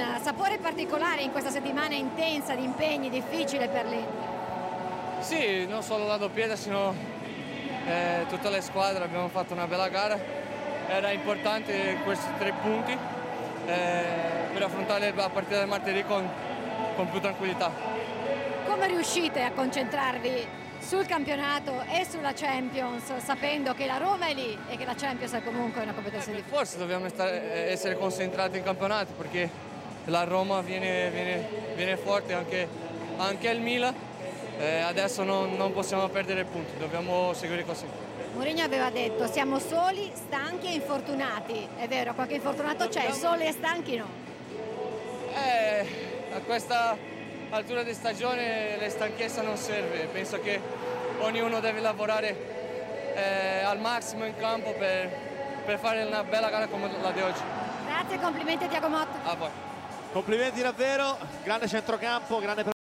sapore particolare in questa settimana intensa di impegni, difficile per l'Inter. Sì, non solo la doppietta, sino tutte le squadre abbiamo fatto una bella gara. Era importante questi 3 punti per affrontare la partita del martedì con più tranquillità. Come riuscite a concentrarvi sul campionato e sulla Champions, sapendo che la Roma è lì e che la Champions è comunque una competenza difficile? Forse dobbiamo essere concentrati in campionato, perché la Roma viene forte, anche il Milan. Adesso non possiamo perdere punti, dobbiamo seguire così. Mourinho aveva detto: siamo soli, stanchi e infortunati. È vero, qualche infortunato c'è, soli e stanchi no. A questa altura di stagione la stanchezza non serve, penso che ognuno deve lavorare al massimo in campo per fare una bella gara come la di oggi. Grazie, complimenti a Thiago Motta. A voi. Complimenti davvero, grande centrocampo, grande